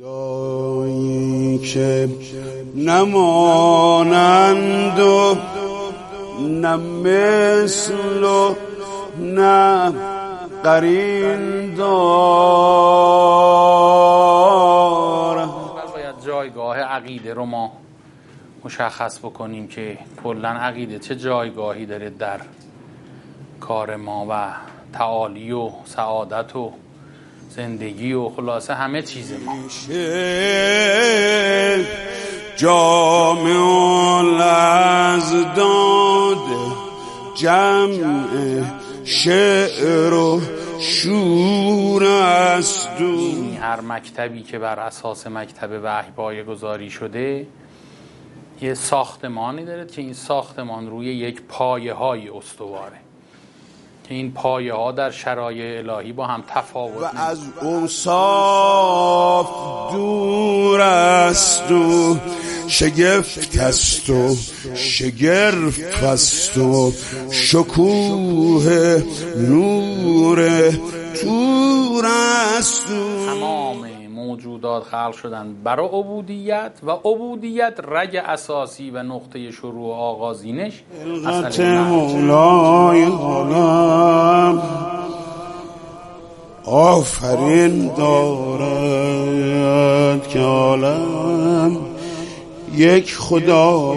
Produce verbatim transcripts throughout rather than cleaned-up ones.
خدایی که نمانند و نه مثل و نه قرین دار. باید جایگاه عقیده رو ما مشخص بکنیم که کلا عقیده چه جایگاهی داره در کار ما و تعالی و سعادت و زندگی و خلاصه همه چیز ما. جامع از داد جمع شعر و شور است. این هر مکتبی که بر اساس مکتب وحی پایه‌گذاری شده یه ساختمانی داره که این ساختمان روی یک پایه های استواره که این پایه ها در شرایع الهی با هم تفاوت و از اوصاف دور است و شگفت است و شگرف است و شکوه نور تور است. تمام موجودات خلق شدن برای عبودیت و عبودیت رگ اساسی و نقطه شروع و آغازینش خلقت مولای عالم آفرین دارد که عالم یک خدا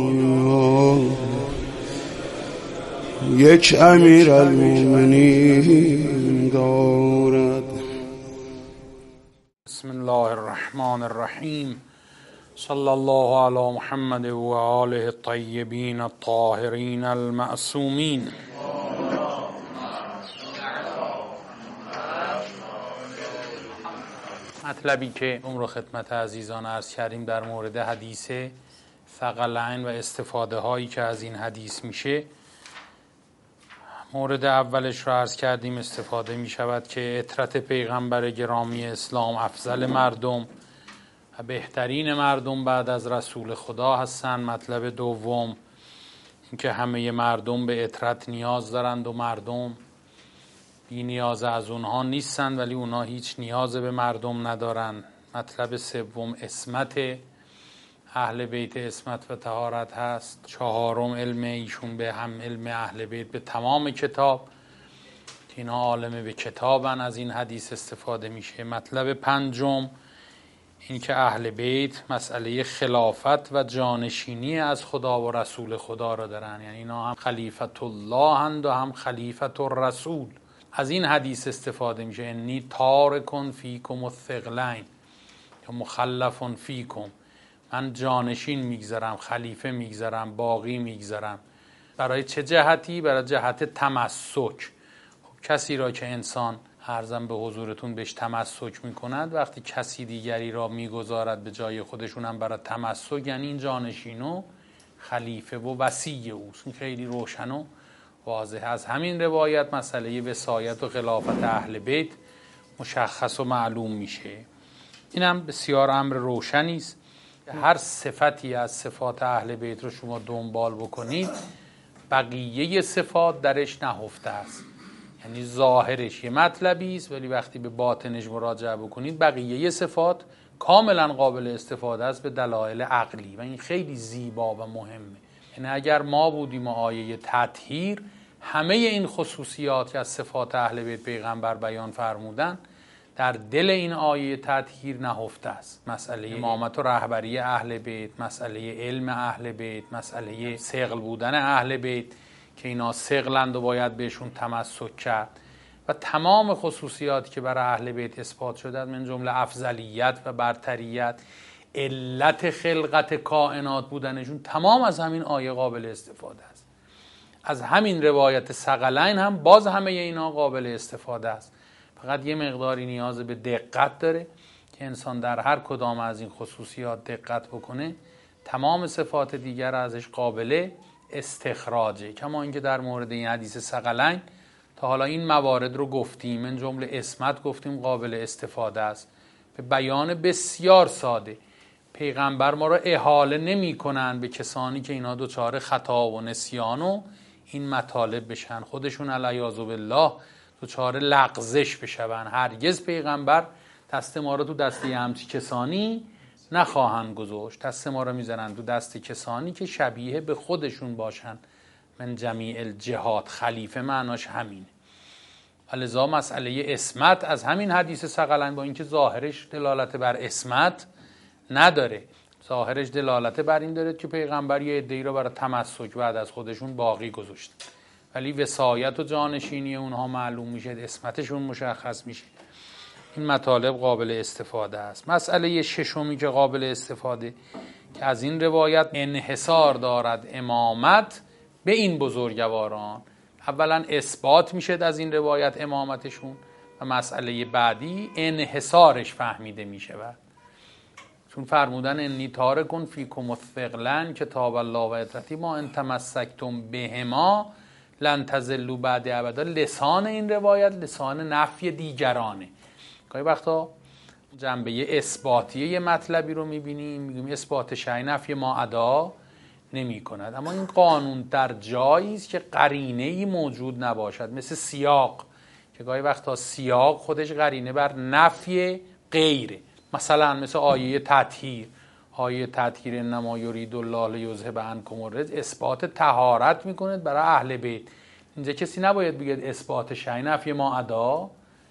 یک امیر المؤمنین دارد. بسم الله الرحمن الرحیم. صلی الله علی محمد و آله الطیبین الطاهرین المعصومین. مطلبی که عمر خدمت عزیزان عرض کردیم در مورد حدیث ثقلین و استفاده هایی که از این حدیث میشه، مورد اولش رو عرض کردیم استفاده می شود که عطرت پیغمبر گرامی اسلام افضل مردم و بهترین مردم بعد از رسول خدا هستند. مطلب دوم اینکه همه مردم به عطرت نیاز دارند و مردم بی نیاز از اونها نیستند ولی اونها هیچ نیاز به مردم ندارند. مطلب سوم عصمت اهل بیت عصمت و طهارت هست. چهارم علم ایشون به هم علم اهل بیت به تمام کتاب که اینا عالم به کتابن، از این حدیث استفاده میشه. مطلب پنجم این که اهل بیت مسئله خلافت و جانشینی از خدا و رسول خدا را دارن، یعنی اینا هم خلیفت الله هند و هم خلیفت الرسول. از این حدیث استفاده میشه انی تارکن فیکم الثقلین یا مخلف فیکم، من جانشین میگذارم، خلیفه میگذارم، باقی میگذارم. برای چه جهتی؟ برای جهت تمسک. خب کسی را که انسان عرضم به حضورتون بهش تمسک میکند، وقتی کسی دیگری را میگذارد به جای خودشون هم برای تمسک، یعنی این جانشین و خلیفه و وصی اوست. این خیلی روشن و واضح. از همین روایت مسئله وصایت و خلافت اهل بیت مشخص و معلوم میشه. اینم بسیار امر روشنی است. هر صفتی از صفات اهل بیت رو شما دنبال بکنید بقیه صفات درش نهفته است، یعنی ظاهرش یه مطلبی است ولی وقتی به باطنش مراجعه بکنید بقیه صفات کاملا قابل استفاده است به دلایل عقلی و این خیلی زیبا و مهمه. یعنی اگر ما بودیم و آیه تطهیر همه این خصوصیات که از صفات اهل بیت پیغمبر بیان فرمودن در دل این آیه تطهیر نهفته است. مسئله امامت و رهبری اهل بیت، مسئله علم اهل بیت، مسئله ثقل بودن اهل بیت که اینا ثقلند و باید بهشون تمسک کرد و تمام خصوصیاتی که برای اهل بیت اثبات شده من جمله افضلیت و برتریت، علت خلقت کائنات بودنشون، تمام از همین آیه قابل استفاده است. از همین روایت ثقلین هم باز همه اینا قابل استفاده است. فقط یه مقداری نیاز به دقت داره که انسان در هر کدام از این خصوصیات دقت بکنه، تمام صفات دیگر ازش قابل استخراجه. کما اینکه در مورد این حدیث ثقلین تا حالا این موارد رو گفتیم، من جمله عصمت گفتیم قابل استفاده است. به بیان بسیار ساده پیغمبر ما را احاله نمی کنند به کسانی که اینا دوچار خطا و نسیان و این مطالب بشن، خودشون علیاذ بالله دوچار لغزش بشون. هرگز پیغمبر دست ما رو تو دسته همچی کسانی نخواهند گذاشت. دست ما رو میذارن تو دست کسانی که شبیه به خودشون باشن. من جمیع الجهات، خلیفه معناش همینه. لذا مسئله اسمت از همین حدیث ثقلین، با اینکه ظاهرش دلالت بر اسمت نداره، ظاهرش دلالت بر این داره که پیغمبر یه عده‌ای رو برای تمسک بعد از خودشون باقی گذاشت، ولی وصایت و جانشینی اونها معلوم میشه، اسمتشون مشخص میشه. این مطالب قابل استفاده است. مسئله ششمی که قابل استفاده که از این روایت انحصار دارد امامت به این بزرگواران، اولا اثبات میشه از این روایت امامتشون، و مسئله بعدی انحصارش فهمیده میشه. چون فرمودن انی تارکون فیکم الثقلین کتاب الله و عترتی ما ان تمسکتم بهما لن تضلوا بعد ابدا، لسان این روایت لسان نفی دیگرانه. گاهی وقتا جنبه اثباتیه یه مطلبی رو میبینیم، میگیم اثبات شیء نفی ما ادا نمی کند، اما این قانون در جایی است که قرینه‌ای موجود نباشد، مثل سیاق که گاهی وقتا سیاق خودش قرینه بر نفی غیره. مثلا مثل آیه تطهیر، آیه تطهیر انما یرید الله لیذهب عنکم الرجس، اثبات طهارت میکنه برای اهل بیت. اینجا کسی نباید بگه اثبات شیء نفی ما ادا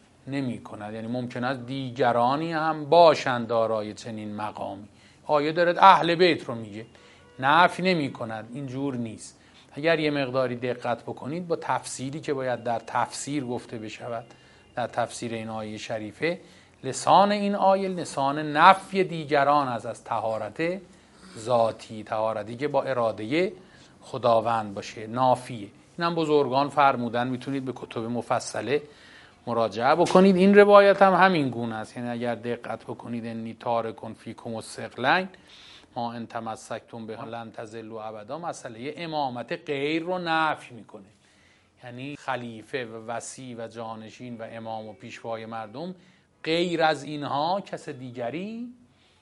نمی کند، یعنی ممکن است دیگرانی هم باشند دارای چنین مقامی. آیه دارد اهل بیت رو میگه، نفی نمی کند، اینجور نیست. اگر یه مقداری دقت بکنید با تفسیری که باید در تفسیر گفته بشود، در تفسیر این آیه شریفه، لسان این آیه لسان نفی دیگران از از طهارت ذاتی، طهارتی که با اراده خداوند باشه، نافیه. این هم بزرگان فرمودن، میتونید به کتب مفصله مراجعه بکنید. این روایت هم همین گونه است، یعنی اگر دقت بکنید انی تارکون فیکم الثقلین ما ان تمسکتم به لن تضلوا ابدا، مسئله امامت غیر رو نفی میکنه، یعنی خلیفه و وصی و جانشین و امام و پیشوای مردم غیر از اینها کس دیگری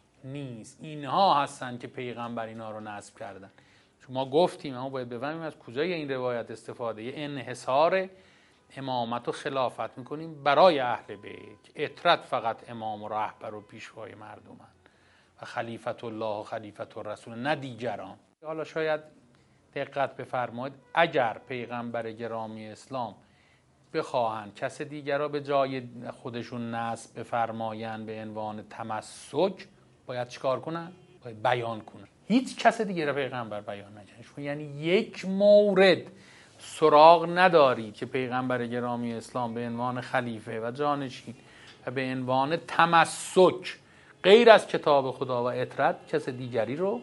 نیست، اینها هستن که پیغمبر اینا رو نصب کردن. چون ما گفتیم، اما باید بفهمیم از کجای این روایت استفاده یه انحصار امامت و خلافت میکنیم برای اهل بیت. اطرت فقط امام و رهبر و پیشوای مردمن و خلیفت الله و خلیفت الرسول، نه دیگران. حالا شاید دقت بفرمایید اگر پیغمبر گرامی اسلام بخواهند کس دیگر را به جای خودشون نصب بفرمایند به عنوان تمسک، باید چیکار کنن؟ باید بیان کنن. هیچ کس دیگر را پیغمبر بیان نکنه. یعنی یک مورد سراغ نداری که پیغمبر گرامی اسلام به عنوان خلیفه و جانشین و به عنوان تمسک غیر از کتاب خدا و عترت کس دیگری رو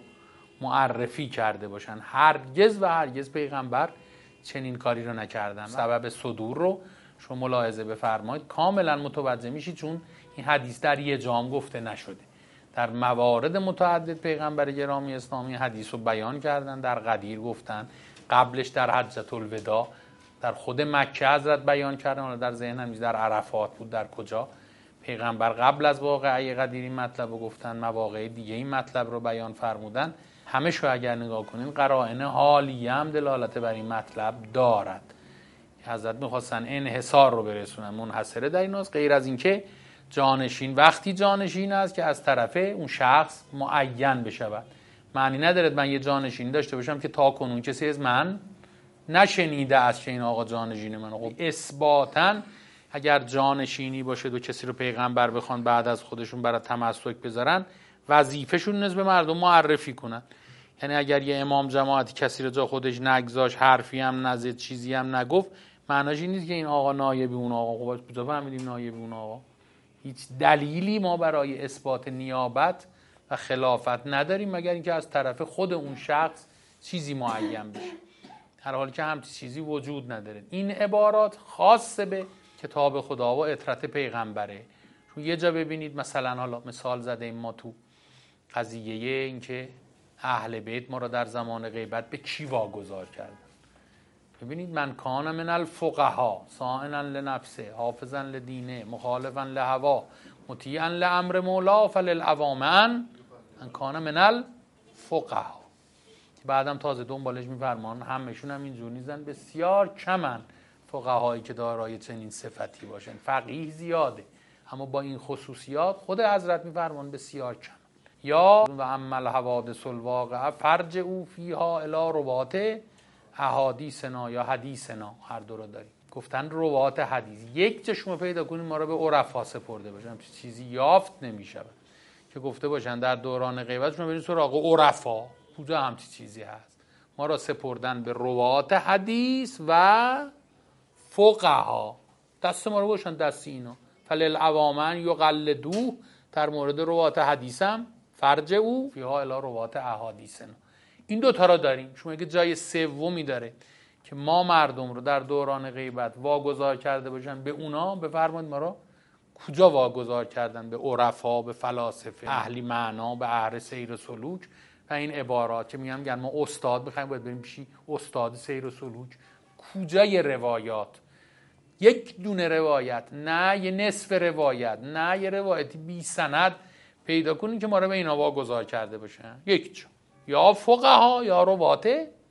معرفی کرده باشن. هرگز و هرگز پیغمبر چنین کاری رو نکردن. سبب صدور رو شما ملاحظه بفرمایید، کاملا متوجه میشید، چون این حدیث در یه جام گفته نشده. در موارد متعدد پیغمبر گرامی اسلامی حدیث رو بیان کردن، در غدیر گفتن، قبلش در حجة الوداع، در خود مکه حضرت بیان کردن، در ذهنم در عرفات بود، در کجا پیغمبر قبل از واقعه غدیر این مطلب رو گفتن، مواقع دیگه این مطلب رو بیان فرمودن. همه شو اگر نگاه کنین قرائن حالیه هم دلالت بر این مطلب دارد. حضرت میخواستن انحصار رو برسونن، منحصره در این است، غیر از اینکه جانشین وقتی جانشین است که از طرف اون شخص معین بشود. معنی ندارد من یه جانشین داشته باشم که تا کنون کسی از من نشنیده است که این آقا جانشین من. خب اثباتاً اگر جانشینی باشه و کسی رو پیغمبر بخوان بعد از خودشون برای تمسک بذارن، وظیفه‌شون نسبت به مردم معرفی کنن. یعنی اگر یه امام جماعتی کسی رو جا خودش نگذاشت، حرفی هم نزد، چیزی هم نگفت، معناش این نیست که این آقا نایب اون آقا. خب کجا فهمیدیم نایب اون آقا؟ هیچ دلیلی ما برای اثبات نیابت و خلافت نداریم مگر اینکه از طرف خود اون شخص چیزی معین بشه، در حالی که همچین چیزی وجود نداره. این عبارات خاصه به کتاب خدا و عترت پیغمبره. چون یه جا ببینید مثلا، حالا مثال زده ایم ما تو قضیه این که اهل بیت ما را در زمان غیبت به کی واگذار کردن. ببینید من کان من الفقها صائنا لنفسه حافظا لدینه مخالفا لهوا مطیعا لامر مولا فللعوامن من کان من الفقها. بعدم تازه دنبالش میفرمان همشون هم اینجور نیستن، بسیار کمن فقهایی که دارای چنین صفتی باشن. فقیه زیاده اما با این خصوصیات خود حضرت میفرمان بسیار کم. یا و عمل حوادث الواقعه فرج او فیها الی روات احادیثنا یا حدیثنا، هر دو رو داریم. گفتن روات حدیث، یک چشم پیدا کنیم ما رو به عرفا سپرده باشن، چیزی یافت نمیشه که گفته باشن در دوران غیبت شما برین سراغ عرفا، کجا همچی چیزی هست. ما را سپردن به روات حدیث و فقها، دست ما رو باشن دست اینا. فللعوامن یقلدوه، در مورد روات حدیثم فرج او فیها الی روات احادیثنا. این دوتا را داریم. شما اگه جای سومی داره که ما مردم رو در دوران غیبت واگذار کرده باشن به اونا، بفرمایید ما رو کجا واگذار کردن؟ به عرفا، به فلاسفه، اهلی معنا، به اهل سیر و سلوک. و این عبارات که میگم گن ما استاد بخوایم باید بریم پیشی استاد سیر و سلوک. کجای روایات؟ یک دونه روایت، نه یه نصف روایت، نه یه روایتی بی سند پیدا کنین که ما رو به اینا واگذار کرده باشن. یک چون یا فقها یا روات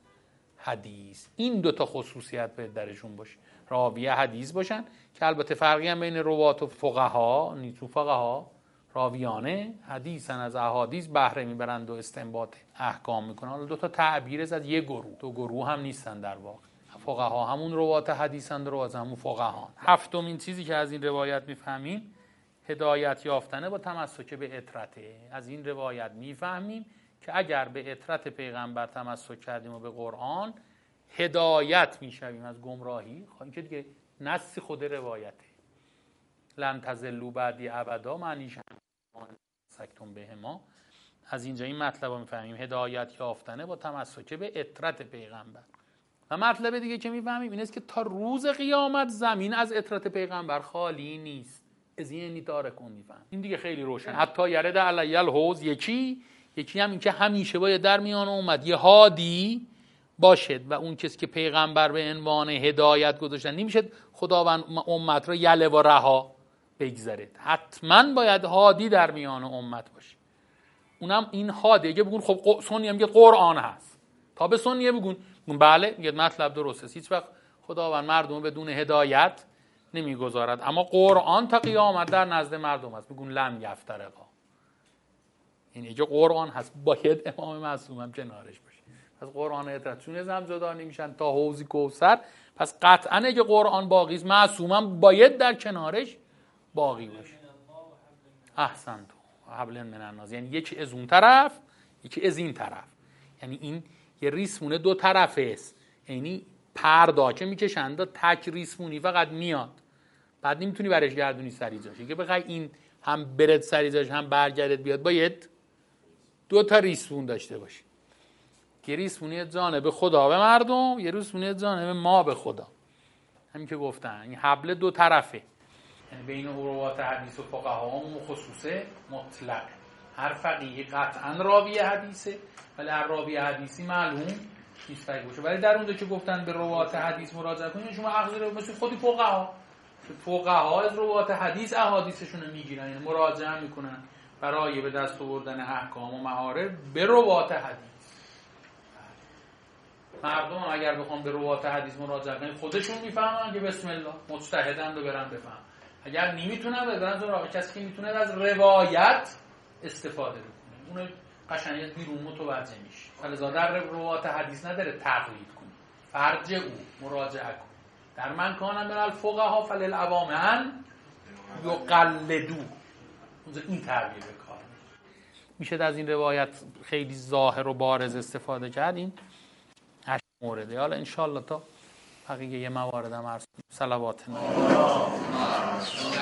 حدیث. این دوتا خصوصیت به درشون باشه، راوی حدیث باشن که البته فرقی هم بین روات و فقها نیست. تو فقها راویانه حدیثن، از احادیث بهره میبرند و استنباط احکام میکنن. حالا دوتا تعبیر از یک گروه، دو گروه هم نیستن در واقع. فقها همون روات حدیثن، روات همون فقهان. هفتمین چیزی که از این روایت میفهمیم هدایت یافتنه با تمسک به عترته. از این روایت میفهمیم که اگر به عترت پیغمبر تمسک کردیم و به قرآن، هدایت میشویم از گمراهی. این که دیگه نص خود روایته، لن تضلوا بعدی ابدا، معنیش سکتون به ما. از اینجا این مطلب رو میفهمیم، هدایت یافتنه با تمسک به عترت پیغمبر. و مطلب دیگه که میفهمیم این است که تا روز قیامت زمین از عترت پیغمبر خالی نیست. از این داره کن میفهم. این دیگه خیلی روشن. حتی یرد علی الحوض، یکی یکی هم این که همیشه باید در میان امت یه هادی باشد و اون کسی که پیغمبر به عنوان هدایت گذاشتن نمیشه خداوند امت را یله و رها بگذارد. حتما باید هادی در میان امت باشه. اونم این هادی. اگه بگون خب سنی هم میگه قرآن هست، تا به سنیه بگون بله میگه مطلب درسته. هیچ وقت خداوند مردم بدون هدایت نمیگذارد، اما قرآن تا قیامت در نزد مردم است. بگون لم یفترقا، این اگه قرآن هست باید امام معصوم هم کنارش باشه. پس قرآن عترت چون از هم جدا نمیشن تا حوض کوثر، پس قطعا اگه قرآن باقی است معصوم هم باید در کنارش باقی باشه. احسنت حبل من الناس، یعنی یکی از اون طرف یکی از این طرف، یعنی این یه ریسمونه دو طرفه است. یعنی پردا که میکشند تک ریسمونی فقط میاد، بعد نمیتونی برش گردونی سری جاش. اگه بخوای این هم برد سری جاش هم برگردد بیاد، باید دو تا ریسمون داشته باشی. یه ریسمونی جانب خدا به مردم، یه ریسمونی جانب ما به خدا. همین که گفتن این حبل دو طرفه، یعنی بین روات حدیث و فقها هم خصوصه مطلق. هر فقیه قطعا راوی حدیثه، ولی هر راوی حدیثی معلوم نیست فقیه باشه. ولی در اونجا که گفتن به روات حدیث مراجعه کنید، شما اخذ رو مثل خودی فقها فقها از روات حدیث احادیثشون رو میگیرن، یعنی مراجعه میکنن برای به دست آوردن احکام و معارف به روات حدیث. مردم هم اگر بخوام به روات حدیث مراجعه کنن خودشون میفهمن که بسم الله مجتهدن و برن بفهم. اگر نمیتونن برن سراغ کسی که میتونه از روایت استفاده بکنه، اون قشنگ بیرون متوجه میشه. فلذا در روات حدیث نداره تقلید کنی، فرج او مراجعه کن. در من کانم من الفقها فللعوامن یقلدو، اونجا این تعبیر به کار میشه. از این روایت خیلی ظاهر و بارز استفاده کردیم. هشت مورده. حالا انشالله تا بقیه یه موارد هم عرض کنیم. صلوات